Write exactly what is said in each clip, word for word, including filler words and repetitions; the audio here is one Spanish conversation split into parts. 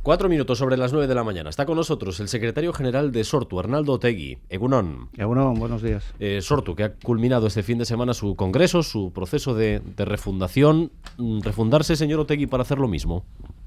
Cuatro minutos sobre las nueve de la mañana. Está con nosotros el secretario general de Sortu, Arnaldo Otegi. Egunon. Egunon, buenos días. Eh, Sortu, que ha culminado este fin de semana su congreso, su proceso de, de refundación. ¿Refundarse, señor Otegi, para hacer lo mismo?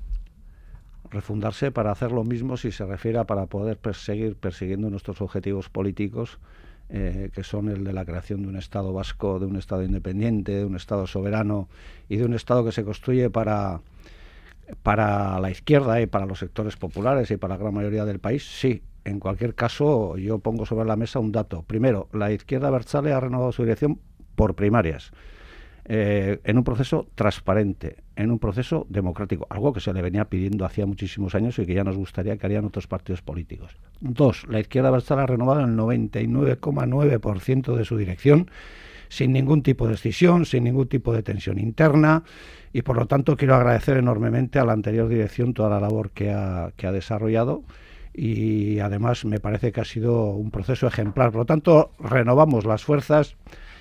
Refundarse para hacer lo mismo si se refiere a para poder perseguir, persiguiendo nuestros objetivos políticos, eh, que son el de la creación de un Estado vasco, de un Estado independiente, de un Estado soberano y de un Estado que se construye para... para la izquierda y para los sectores populares y para la gran mayoría del país, sí. En cualquier caso, yo pongo sobre la mesa un dato. Primero, la izquierda abertzale ha renovado su dirección por primarias, eh, en un proceso transparente, en un proceso democrático, algo que se le venía pidiendo hacía muchísimos años y que ya nos gustaría que harían otros partidos políticos. Dos, la izquierda abertzale ha renovado el noventa y nueve coma nueve por ciento de su dirección, sin ningún tipo de escisión, sin ningún tipo de tensión interna, y por lo tanto quiero agradecer enormemente a la anterior dirección toda la labor que ha, que ha desarrollado, y además me parece que ha sido un proceso ejemplar. Por lo tanto, renovamos las fuerzas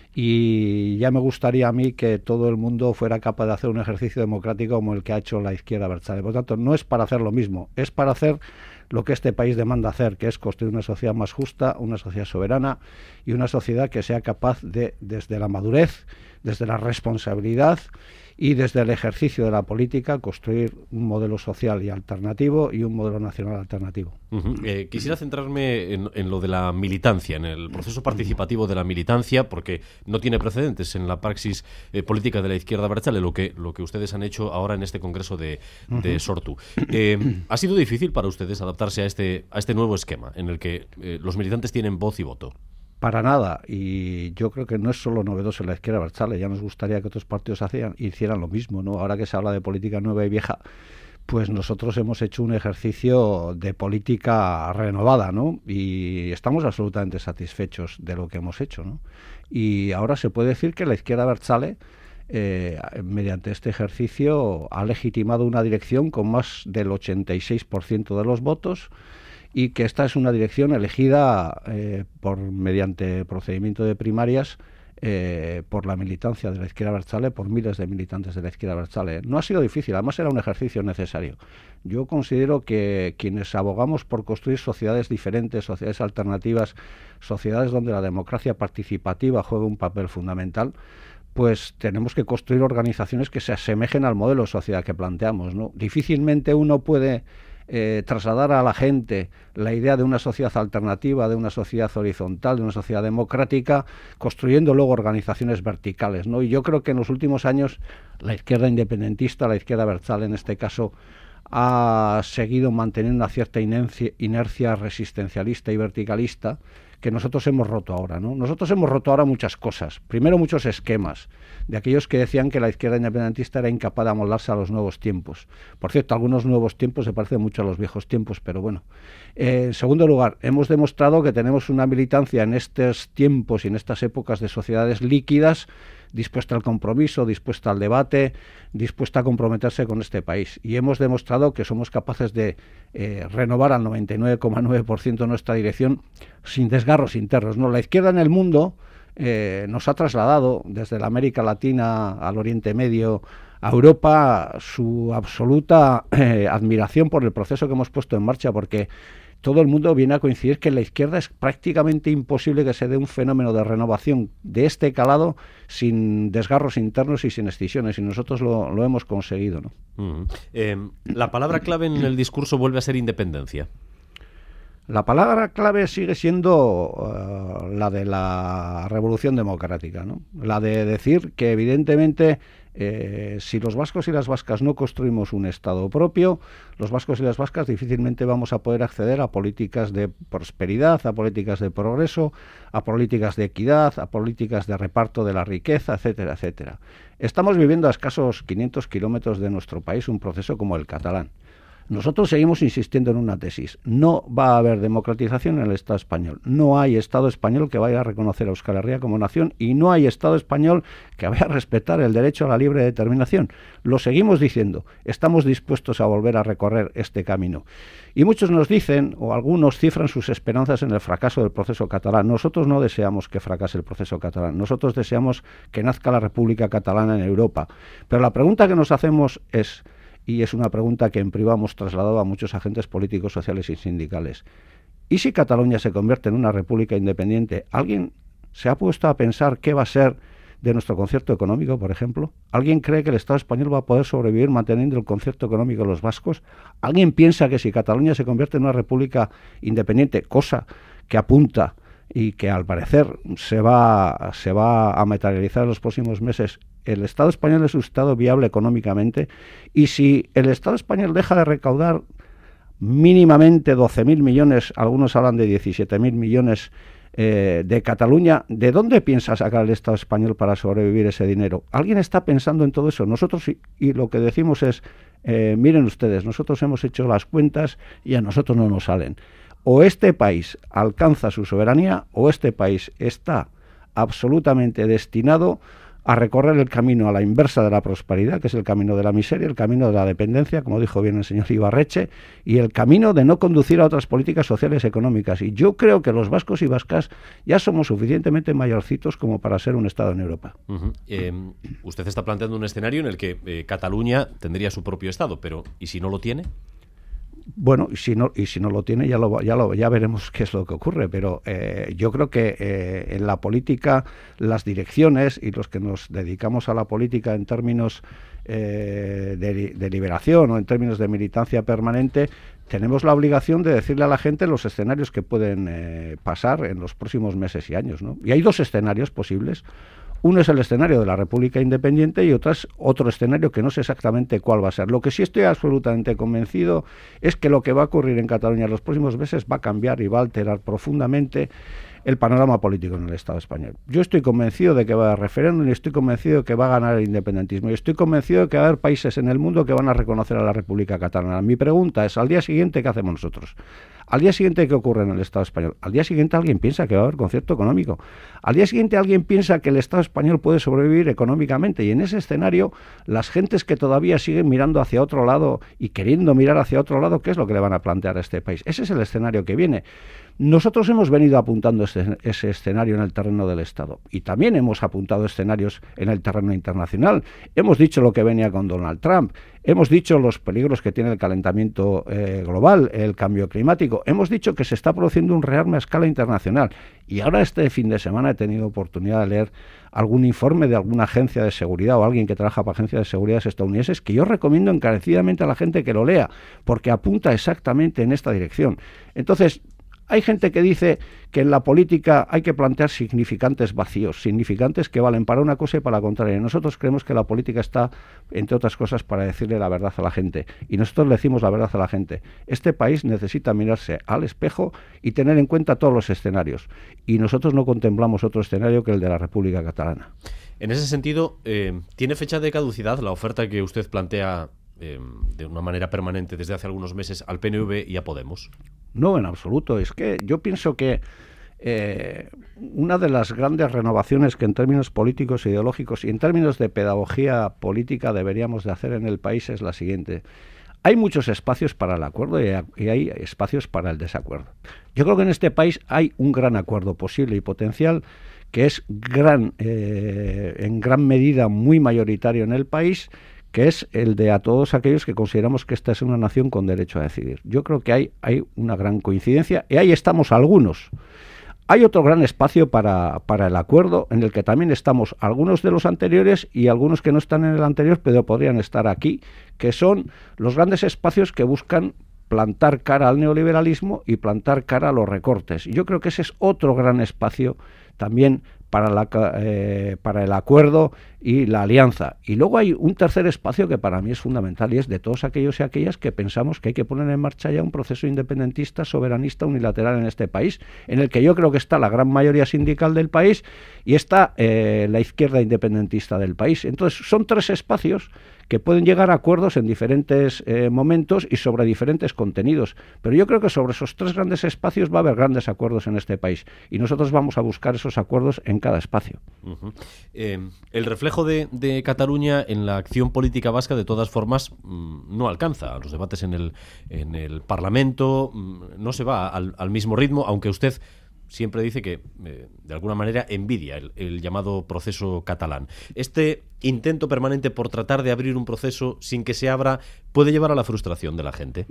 y ya me gustaría a mí que todo el mundo fuera capaz de hacer un ejercicio democrático como el que ha hecho la izquierda abertzale. Por lo tanto, no es para hacer lo mismo, es para hacer lo que este país demanda hacer, que es construir una sociedad más justa, una sociedad soberana y una sociedad que sea capaz de, desde la madurez, desde la responsabilidad y desde el ejercicio de la política, construir un modelo social y alternativo y un modelo nacional alternativo. Uh-huh. Eh, quisiera centrarme en, en lo de la militancia, en el proceso participativo de la militancia, porque no tiene precedentes en la praxis eh, política de la izquierda abertzale, lo que, lo que ustedes han hecho ahora en este congreso de, de Sortu. Eh, ¿Ha sido difícil para ustedes adaptarse a este, a este nuevo esquema en el que eh, los militantes tienen voz y voto? Para nada, y yo creo que no es solo novedoso en la izquierda abertzale, ya nos gustaría que otros partidos hacían, hicieran lo mismo, ¿no? Ahora que se habla de política nueva y vieja, pues nosotros hemos hecho un ejercicio de política renovada, ¿no? Y estamos absolutamente satisfechos de lo que hemos hecho, ¿no? Y ahora se puede decir que la izquierda abertzale, eh, mediante este ejercicio, ha legitimado una dirección con más del ochenta y seis por ciento de los votos, y que esta es una dirección elegida eh, por mediante procedimiento de primarias eh, por la militancia de la izquierda abertzale, por miles de militantes de la izquierda abertzale. No ha sido difícil, además era un ejercicio necesario. Yo considero que quienes abogamos por construir sociedades diferentes, sociedades alternativas, sociedades donde la democracia participativa juega un papel fundamental, pues tenemos que construir organizaciones que se asemejen al modelo de sociedad que planteamos, ¿no? Difícilmente uno puede Eh, trasladar a la gente la idea de una sociedad alternativa, de una sociedad horizontal, de una sociedad democrática, construyendo luego organizaciones verticales, ¿no? Y yo creo que en los últimos años la izquierda independentista, la izquierda abertzale en este caso, ha seguido manteniendo una cierta inercia, inercia resistencialista y verticalista que nosotros hemos roto ahora, ¿no? Nosotros hemos roto ahora muchas cosas. Primero, muchos esquemas de aquellos que decían que la izquierda independentista era incapaz de amoldarse a los nuevos tiempos. Por cierto, algunos nuevos tiempos se parecen mucho a los viejos tiempos, pero bueno. Eh, en segundo lugar, hemos demostrado que tenemos una militancia en estos tiempos y en estas épocas de sociedades líquidas, dispuesta al compromiso, dispuesta al debate, dispuesta a comprometerse con este país. Y hemos demostrado que somos capaces de eh, renovar al noventa y nueve coma nueve por ciento nuestra dirección sin desgarros internos, ¿no? La izquierda en el mundo eh, nos ha trasladado desde la América Latina al Oriente Medio a Europa su absoluta eh, admiración por el proceso que hemos puesto en marcha, porque todo el mundo viene a coincidir que en la izquierda es prácticamente imposible que se dé un fenómeno de renovación de este calado sin desgarros internos y sin escisiones, y nosotros lo, lo hemos conseguido, ¿no? Mm. Eh, la palabra clave en el discurso vuelve a ser independencia. La palabra clave sigue siendo uh, la de la revolución democrática, ¿no? La de decir que evidentemente eh, si los vascos y las vascas no construimos un Estado propio, los vascos y las vascas difícilmente vamos a poder acceder a políticas de prosperidad, a políticas de progreso, a políticas de equidad, a políticas de reparto de la riqueza, etcétera, etcétera. Estamos viviendo a escasos quinientos kilómetros de nuestro país un proceso como el catalán. Nosotros seguimos insistiendo en una tesis. No va a haber democratización en el Estado español. No hay Estado español que vaya a reconocer a Euskal Herria como nación y no hay Estado español que vaya a respetar el derecho a la libre determinación. Lo seguimos diciendo. Estamos dispuestos a volver a recorrer este camino. Y muchos nos dicen, o algunos cifran sus esperanzas en el fracaso del proceso catalán. Nosotros no deseamos que fracase el proceso catalán. Nosotros deseamos que nazca la República Catalana en Europa. Pero la pregunta que nos hacemos es: y es una pregunta que en privado hemos trasladado a muchos agentes políticos, sociales y sindicales. ¿Y si Cataluña se convierte en una república independiente? ¿Alguien se ha puesto a pensar qué va a ser de nuestro concierto económico, por ejemplo? ¿Alguien cree que el Estado español va a poder sobrevivir manteniendo el concierto económico de los vascos? ¿Alguien piensa que si Cataluña se convierte en una república independiente, cosa que apunta y que al parecer se va, se va a materializar en los próximos meses, el Estado español es un Estado viable económicamente? Y si el Estado español deja de recaudar mínimamente doce mil millones, algunos hablan de diecisiete mil millones eh, de Cataluña, ¿de dónde piensa sacar el Estado español para sobrevivir ese dinero? ¿Alguien está pensando en todo eso? Nosotros, y, y lo que decimos es, eh, miren ustedes, nosotros hemos hecho las cuentas y a nosotros no nos salen. O este país alcanza su soberanía, o este país está absolutamente destinado a recorrer el camino a la inversa de la prosperidad, que es el camino de la miseria, el camino de la dependencia, como dijo bien el señor Ibarretxe, y el camino de no conducir a otras políticas sociales y económicas. Y yo creo que los vascos y vascas ya somos suficientemente mayorcitos como para ser un Estado en Europa. Uh-huh. Eh, usted está planteando un escenario en el que eh, Cataluña tendría su propio Estado, pero ¿y si no lo tiene? Bueno, y si no y si no lo tiene, ya lo ya lo ya veremos qué es lo que ocurre, pero eh, yo creo que eh, en la política las direcciones y los que nos dedicamos a la política en términos eh, de, de liberación o en términos de militancia permanente, tenemos la obligación de decirle a la gente los escenarios que pueden eh, pasar en los próximos meses y años, ¿no? Y hay dos escenarios posibles. Uno es el escenario de la República Independiente y otro es otro escenario que no sé exactamente cuál va a ser. Lo que sí estoy absolutamente convencido es que lo que va a ocurrir en Cataluña en los próximos meses va a cambiar y va a alterar profundamente el panorama político en el Estado español. Yo estoy convencido de que va a haber referéndum y estoy convencido de que va a ganar el independentismo. Y estoy convencido de que va a haber países en el mundo que van a reconocer a la República Catalana. Mi pregunta es, al día siguiente, ¿qué hacemos nosotros? Al día siguiente, ¿qué ocurre en el Estado español? Al día siguiente alguien piensa que va a haber concierto económico. Al día siguiente alguien piensa que el Estado español puede sobrevivir económicamente. Y en ese escenario, las gentes que todavía siguen mirando hacia otro lado y queriendo mirar hacia otro lado, ¿qué es lo que le van a plantear a este país? Ese es el escenario que viene. Nosotros hemos venido apuntando ese, ese escenario en el terreno del Estado y también hemos apuntado escenarios en el terreno internacional. Hemos dicho lo que venía con Donald Trump, hemos dicho los peligros que tiene el calentamiento eh, global, el cambio climático, hemos dicho que se está produciendo un rearme a escala internacional y ahora este fin de semana he tenido oportunidad de leer algún informe de alguna agencia de seguridad o alguien que trabaja para agencias de seguridad estadounidenses que yo recomiendo encarecidamente a la gente que lo lea porque apunta exactamente en esta dirección. Entonces, hay gente que dice que en la política hay que plantear significantes vacíos, significantes que valen para una cosa y para la contraria. Nosotros creemos que la política está, entre otras cosas, para decirle la verdad a la gente. Y nosotros le decimos la verdad a la gente. Este país necesita mirarse al espejo y tener en cuenta todos los escenarios. Y nosotros no contemplamos otro escenario que el de la República Catalana. En ese sentido, eh, ¿tiene fecha de caducidad la oferta que usted plantea eh, de una manera permanente desde hace algunos meses al P N V y a Podemos? No, en absoluto. Es que yo pienso que eh, una de las grandes renovaciones que en términos políticos, ideológicos y en términos de pedagogía política deberíamos de hacer en el país es la siguiente. Hay muchos espacios para el acuerdo y hay espacios para el desacuerdo. Yo creo que en este país hay un gran acuerdo posible y potencial que es gran, eh, en gran medida muy mayoritario en el país, que es el de a todos aquellos que consideramos que esta es una nación con derecho a decidir. Yo creo que hay, hay una gran coincidencia y ahí estamos algunos. Hay otro gran espacio para, para el acuerdo en el que también estamos algunos de los anteriores y algunos que no están en el anterior pero podrían estar aquí, que son los grandes espacios que buscan plantar cara al neoliberalismo y plantar cara a los recortes. Yo creo que ese es otro gran espacio también para, la, eh, para el acuerdo y la alianza. Y luego hay un tercer espacio que para mí es fundamental y es de todos aquellos y aquellas que pensamos que hay que poner en marcha ya un proceso independentista, soberanista, unilateral en este país, en el que yo creo que está la gran mayoría sindical del país y está eh, la izquierda independentista del país. Entonces son tres espacios que pueden llegar a acuerdos en diferentes eh, momentos y sobre diferentes contenidos. Pero yo creo que sobre esos tres grandes espacios va a haber grandes acuerdos en este país y nosotros vamos a buscar esos acuerdos en cada espacio. Uh-huh. Eh, el reflejo de, de Cataluña en la acción política vasca, de todas formas, mmm, no alcanza a los debates en el, en el Parlamento, mmm, no se va al, al mismo ritmo, aunque usted siempre dice que, eh, de alguna manera, envidia el, el llamado proceso catalán. Este intento permanente por tratar de abrir un proceso sin que se abra puede llevar a la frustración de la gente?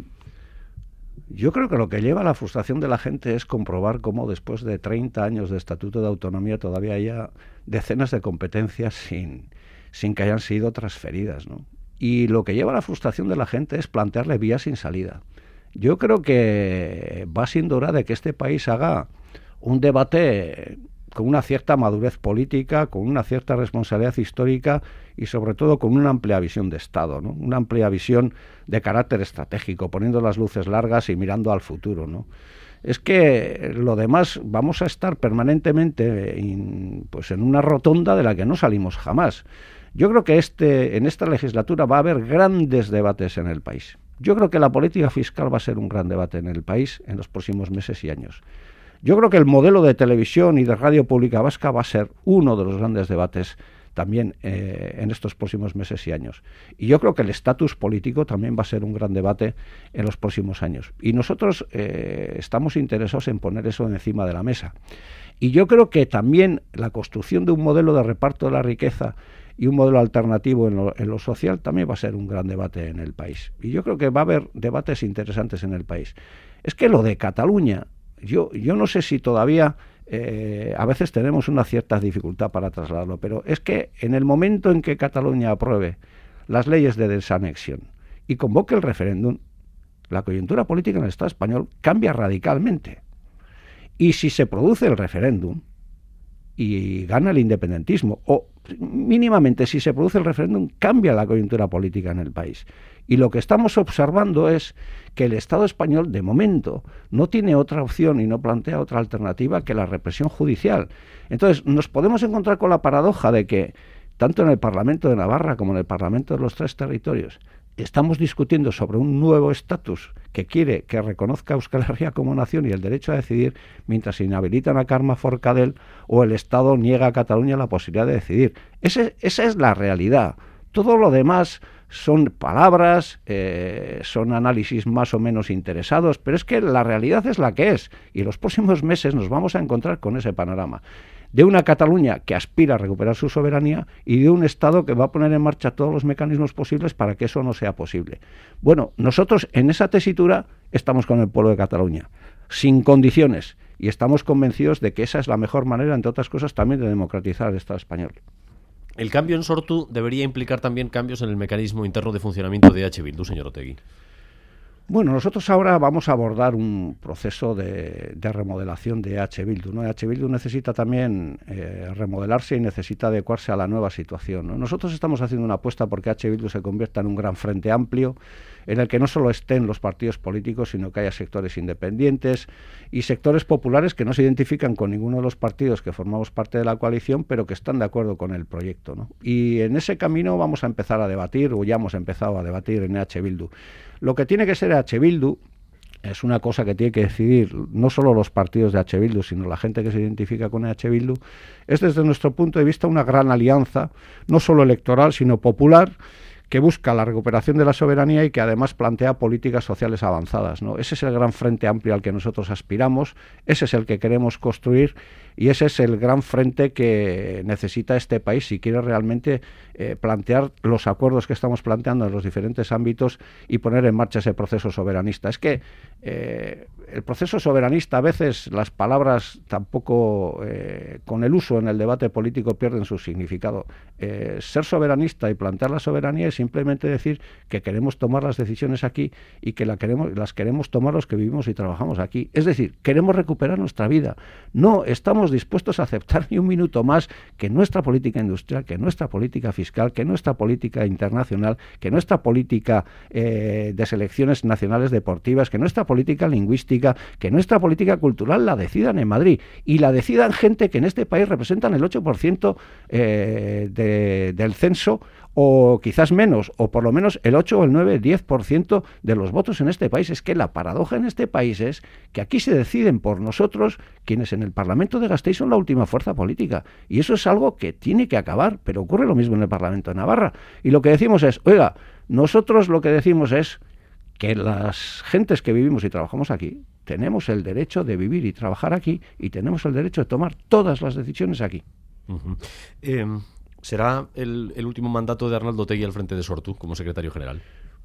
Yo creo que lo que lleva a la frustración de la gente es comprobar cómo después de treinta años de Estatuto de Autonomía todavía haya decenas de competencias sin, sin que hayan sido transferidas, ¿no? Y lo que lleva a la frustración de la gente es plantearle vías sin salida. Yo creo que va siendo hora de que este país haga un debate con una cierta madurez política, con una cierta responsabilidad histórica y sobre todo con una amplia visión de Estado, ¿no? Una amplia visión de carácter estratégico, poniendo las luces largas y mirando al futuro, ¿no? Es que lo demás vamos a estar permanentemente in, pues en una rotonda de la que no salimos jamás. Yo creo que este, en esta legislatura va a haber grandes debates en el país. Yo creo que la política fiscal va a ser un gran debate en el país en los próximos meses y años. Yo creo que el modelo de televisión y de radio pública vasca va a ser uno de los grandes debates también eh, en estos próximos meses y años. Y yo creo que el estatus político también va a ser un gran debate en los próximos años. Y nosotros eh, estamos interesados en poner eso encima de la mesa. Y yo creo que también la construcción de un modelo de reparto de la riqueza y un modelo alternativo en lo, en lo social también va a ser un gran debate en el país. Y yo creo que va a haber debates interesantes en el país. Es que lo de Cataluña, yo, yo no sé si todavía eh, a veces tenemos una cierta dificultad para trasladarlo, pero es que en el momento en que Cataluña apruebe las leyes de desanexión y convoque el referéndum, la coyuntura política en el Estado español cambia radicalmente. Y si se produce el referéndum y gana el independentismo, o mínimamente si se produce el referéndum, cambia la coyuntura política en el país. Y lo que estamos observando es que el Estado español, de momento, no tiene otra opción y no plantea otra alternativa que la represión judicial. Entonces, nos podemos encontrar con la paradoja de que, tanto en el Parlamento de Navarra como en el Parlamento de los tres territorios, estamos discutiendo sobre un nuevo estatus que quiere que reconozca a Euskal Herria como nación y el derecho a decidir, mientras se inhabilitan a Carme Forcadell o el Estado niega a Cataluña la posibilidad de decidir. Ese, esa es la realidad. Todo lo demás son palabras, eh, son análisis más o menos interesados, pero es que la realidad es la que es, y en los próximos meses nos vamos a encontrar con ese panorama de una Cataluña que aspira a recuperar su soberanía y de un Estado que va a poner en marcha todos los mecanismos posibles para que eso no sea posible. Bueno, nosotros en esa tesitura estamos con el pueblo de Cataluña, sin condiciones, y estamos convencidos de que esa es la mejor manera, entre otras cosas, también de democratizar el Estado español. El cambio en Sortu debería implicar también cambios en el mecanismo interno de funcionamiento de H. Bildu, señor Otegi. Bueno, nosotros ahora vamos a abordar un proceso de, de remodelación de H. Bildu, ¿no? H. Bildu necesita también eh, remodelarse y necesita adecuarse a la nueva situación, ¿no? Nosotros estamos haciendo una apuesta porque H. Bildu se convierta en un gran frente amplio, en el que no solo estén los partidos políticos, sino que haya sectores independientes y sectores populares que no se identifican con ninguno de los partidos que formamos parte de la coalición, pero que están de acuerdo con el proyecto, ¿no? Y en ese camino vamos a empezar a debatir, o ya hemos empezado a debatir en H. Bildu. Lo que tiene que ser H. Bildu es una cosa que tiene que decidir no solo los partidos de H. Bildu, sino la gente que se identifica con H. Bildu, es desde nuestro punto de vista una gran alianza, no solo electoral, sino popular, que busca la recuperación de la soberanía y que además plantea políticas sociales avanzadas, ¿no? Ese es el gran frente amplio al que nosotros aspiramos, ese es el que queremos construir y ese es el gran frente que necesita este país si quiere realmente eh, plantear los acuerdos que estamos planteando en los diferentes ámbitos y poner en marcha ese proceso soberanista. Es que eh, el proceso soberanista, a veces las palabras tampoco eh, con el uso en el debate político pierden su significado. Eh, ser soberanista y plantear la soberanía es simplemente decir que queremos tomar las decisiones aquí y que la queremos, las queremos tomar los que vivimos y trabajamos aquí. Es decir, queremos recuperar nuestra vida. No estamos dispuestos a aceptar ni un minuto más que nuestra política industrial, que nuestra política fiscal, que nuestra política internacional, que nuestra política eh, de selecciones nacionales deportivas, que nuestra política lingüística, que nuestra política cultural la decidan en Madrid y la decidan gente que en este país representan el ocho por ciento eh, de, del censo, o quizás menos, o por lo menos el ocho, el nueve, el diez por ciento de los votos en este país. Es que la paradoja en este país es que aquí se deciden por nosotros quienes en el Parlamento de Gasteiz son la última fuerza política. Y eso es algo que tiene que acabar, pero ocurre lo mismo en el Parlamento de Navarra. Y lo que decimos es, oiga, nosotros lo que decimos es que las gentes que vivimos y trabajamos aquí tenemos el derecho de vivir y trabajar aquí y tenemos el derecho de tomar todas las decisiones aquí. Uh-huh. eh... ¿Será el, el último mandato de Arnaldo Otegi al frente de Sortu como secretario general?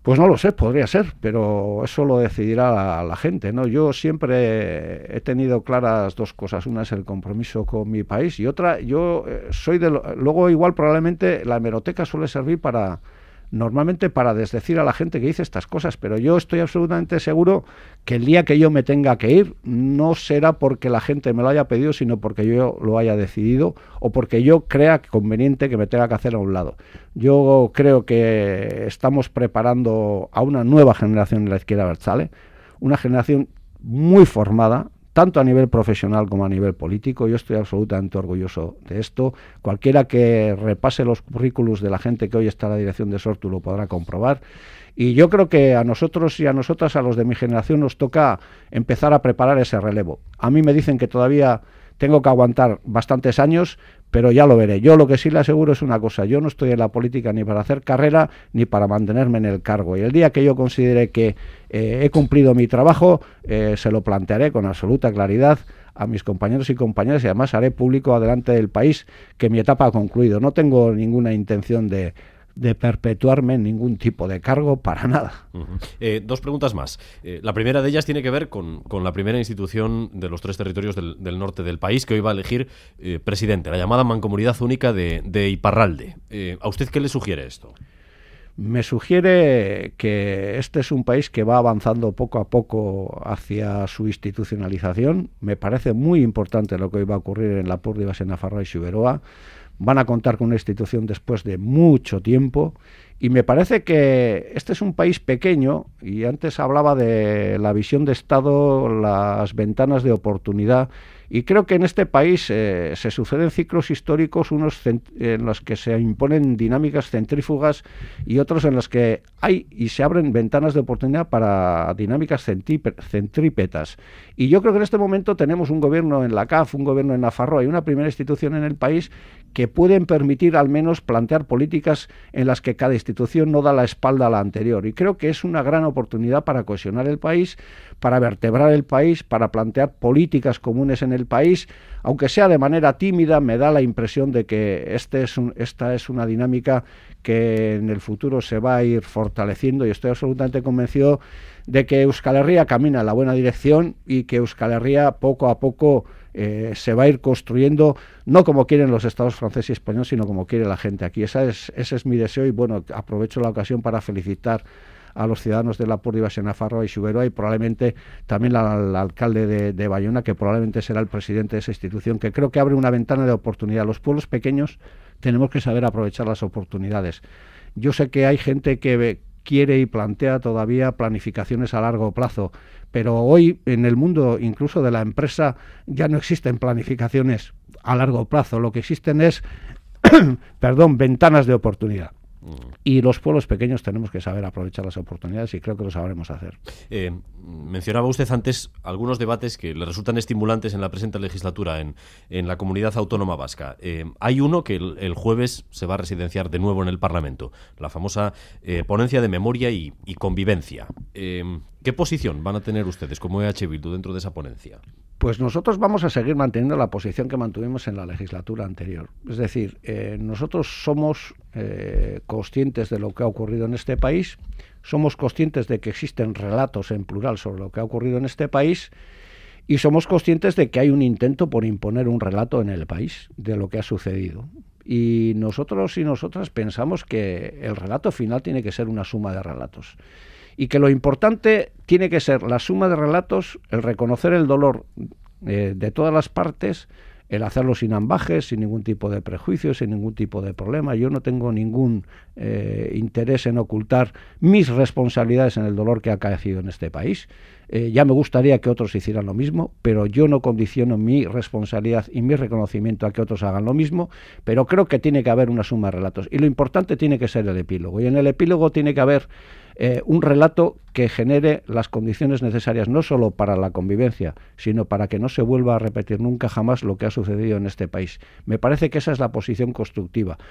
Pues no lo sé, podría ser, pero eso lo decidirá la, la gente, ¿no? Yo siempre he tenido claras dos cosas. Una es el compromiso con mi país y otra, yo eh, soy de... Lo, luego igual probablemente la hemeroteca suele servir para... normalmente para desdecir a la gente que dice estas cosas, pero yo estoy absolutamente seguro que el día que yo me tenga que ir no será porque la gente me lo haya pedido, sino porque yo lo haya decidido o porque yo crea conveniente que me tenga que hacer a un lado. Yo creo que estamos preparando a una nueva generación en la izquierda abertzale, una generación muy formada, tanto a nivel profesional como a nivel político. Yo estoy absolutamente orgulloso de esto. Cualquiera que repase los currículos de la gente que hoy está a la dirección de Sortu lo podrá comprobar. Y yo creo que a nosotros y a nosotras, a los de mi generación, nos toca empezar a preparar ese relevo. A mí me dicen que todavía tengo que aguantar bastantes años, pero ya lo veré. Yo lo que sí le aseguro es una cosa: yo no estoy en la política ni para hacer carrera ni para mantenerme en el cargo, y el día que yo considere que eh, he cumplido mi trabajo, eh, se lo plantearé con absoluta claridad a mis compañeros y compañeras, y además haré público adelante del país que mi etapa ha concluido. No tengo ninguna intención de de perpetuarme en ningún tipo de cargo, para nada. Uh-huh. Eh, dos preguntas más. Eh, la primera de ellas tiene que ver con, con la primera institución de los tres territorios del, del norte del país que hoy va a elegir eh, presidente, la llamada Mancomunidad Única de, de Iparralde. Eh, ¿A usted qué le sugiere esto? Me sugiere que este es un país que va avanzando poco a poco hacia su institucionalización. Me parece muy importante lo que hoy va a ocurrir en Lapur de Basen, Nafarroa y Xuberoa. Van a contar con una institución después de mucho tiempo, y me parece que este es un país pequeño, y antes hablaba de la visión de Estado, las ventanas de oportunidad, y creo que en este país eh, se suceden ciclos históricos, unos en los que se imponen dinámicas centrífugas y otros en los que hay y se abren ventanas de oportunidad para dinámicas centrípetas. Y yo creo que en este momento tenemos un gobierno en la C A F, un gobierno en Nafarroa y una primera institución en el país que pueden permitir al menos plantear políticas en las que cada institución no da la espalda a la anterior. Y creo que es una gran oportunidad para cohesionar el país, para vertebrar el país, para plantear políticas comunes en el país, aunque sea de manera tímida. Me da la impresión de que este es un, esta es una dinámica que en el futuro se va a ir fortaleciendo, y estoy absolutamente convencido de que Euskal Herria camina en la buena dirección y que Euskal Herria poco a poco eh, se va a ir construyendo, no como quieren los estados francés y español, sino como quiere la gente aquí. Esa es, ese es mi deseo, y bueno, aprovecho la ocasión para felicitar a los ciudadanos de Lapur de Basen, Nafarroa y Xuberoa, y probablemente también al, al alcalde de, de Bayona, que probablemente será el presidente de esa institución, que creo que abre una ventana de oportunidad. Los pueblos pequeños tenemos que saber aprovechar las oportunidades. Yo sé que hay gente que ve, quiere y plantea todavía planificaciones a largo plazo, pero hoy en el mundo incluso de la empresa ya no existen planificaciones a largo plazo. Lo que existen es perdón, ventanas de oportunidad. Y los pueblos pequeños tenemos que saber aprovechar las oportunidades, y creo que lo sabremos hacer. Eh, mencionaba usted antes algunos debates que le resultan estimulantes en la presente legislatura en, en la comunidad autónoma vasca. Eh, hay uno que el, el jueves se va a residenciar de nuevo en el Parlamento, la famosa eh, ponencia de memoria y, y convivencia. Eh, ¿Qué posición van a tener ustedes como E H Bildu dentro de esa ponencia? Pues nosotros vamos a seguir manteniendo la posición que mantuvimos en la legislatura anterior. Es decir, eh, nosotros somos eh, conscientes de lo que ha ocurrido en este país, somos conscientes de que existen relatos en plural sobre lo que ha ocurrido en este país, y somos conscientes de que hay un intento por imponer un relato en el país de lo que ha sucedido. Y nosotros y nosotras pensamos que el relato final tiene que ser una suma de relatos, y que lo importante tiene que ser la suma de relatos, el reconocer el dolor eh, de todas las partes, el hacerlo sin ambajes, sin ningún tipo de prejuicio, sin ningún tipo de problema. Yo no tengo ningún eh, interés en ocultar mis responsabilidades en el dolor que ha acaecido en este país. Eh, ya me gustaría que otros hicieran lo mismo, pero yo no condiciono mi responsabilidad y mi reconocimiento a que otros hagan lo mismo, pero creo que tiene que haber una suma de relatos, y lo importante tiene que ser el epílogo, y en el epílogo tiene que haber eh, un relato que genere las condiciones necesarias no solo para la convivencia, sino para que no se vuelva a repetir nunca jamás lo que ha sucedido en este país. Me parece que esa es la posición constructiva.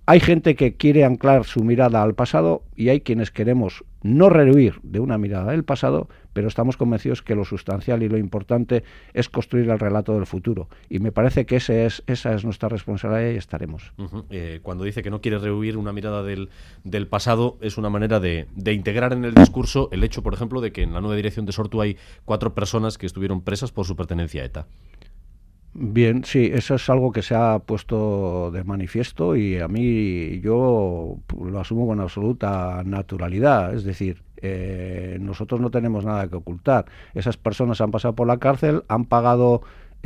hay gente que quiere anclar su mirada al pasado y hay quienes queremos no rehuir de una mirada del pasado, pero estamos convencidos que lo sustancial y lo importante es construir el relato del futuro. Y me parece que ese es, esa es nuestra responsabilidad y estaremos. Uh-huh. Eh, cuando dice que no quiere rehuir una mirada del, del pasado, es una manera de, de integrar en el discurso el hecho, por ejemplo, de que en la nueva dirección de Sortu hay cuatro personas que estuvieron presas por su pertenencia a ETA. Bien, sí, eso es algo que se ha puesto de manifiesto y a mí yo lo asumo con absoluta naturalidad. Es decir, eh, nosotros no tenemos nada que ocultar. Esas personas han pasado por la cárcel, han pagado,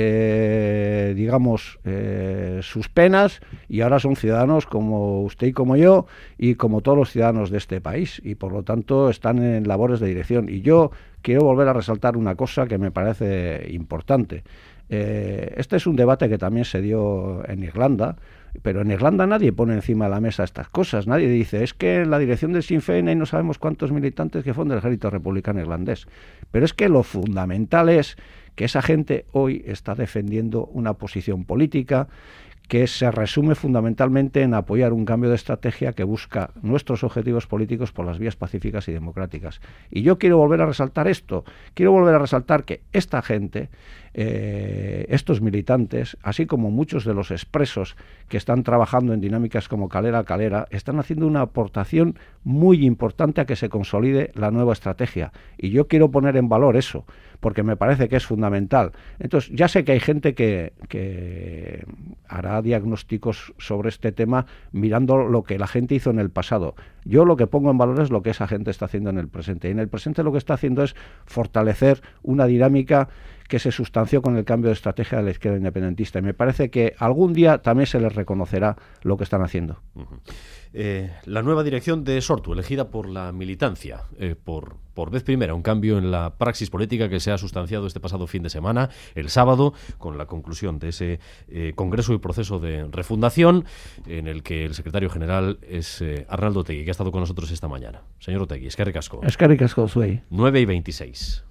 eh, digamos, eh, sus penas y ahora son ciudadanos como usted y como yo y como todos los ciudadanos de este país y por lo tanto están en labores de dirección. Y yo quiero volver a resaltar una cosa que me parece importante. Eh, este es un debate que también se dio en Irlanda, pero en Irlanda nadie pone encima de la mesa estas cosas. Nadie dice, es que en la dirección del Sinn Féin hay no sabemos cuántos militantes que fueron del ejército republicano irlandés. Pero es que lo fundamental es que esa gente hoy está defendiendo una posición política que se resume fundamentalmente en apoyar un cambio de estrategia que busca nuestros objetivos políticos por las vías pacíficas y democráticas. Y yo quiero volver a resaltar esto, quiero volver a resaltar que esta gente, eh, estos militantes, así como muchos de los expresos que están trabajando en dinámicas como Calera a Calera, están haciendo una aportación muy importante a que se consolide la nueva estrategia. Y yo quiero poner en valor eso, porque me parece que es fundamental. Entonces, ya sé que hay gente que, que hará diagnósticos sobre este tema mirando lo que la gente hizo en el pasado. Yo lo que pongo en valor es lo que esa gente está haciendo en el presente. Y en el presente lo que está haciendo es fortalecer una dinámica que se sustanció con el cambio de estrategia de la izquierda independentista. Y me parece que algún día también se les reconocerá lo que están haciendo. Uh-huh. Eh, la nueva dirección de Sortu, elegida por la militancia, eh, por, por vez primera, un cambio en la praxis política que se ha sustanciado este pasado fin de semana, el sábado, con la conclusión de ese eh, congreso y proceso de refundación, en el que el secretario general es eh, Arnaldo Otegi, que ha estado con nosotros esta mañana. Señor Otegi, eskerrik asko. Eskerrik asko zuei. nueve y veintiséis.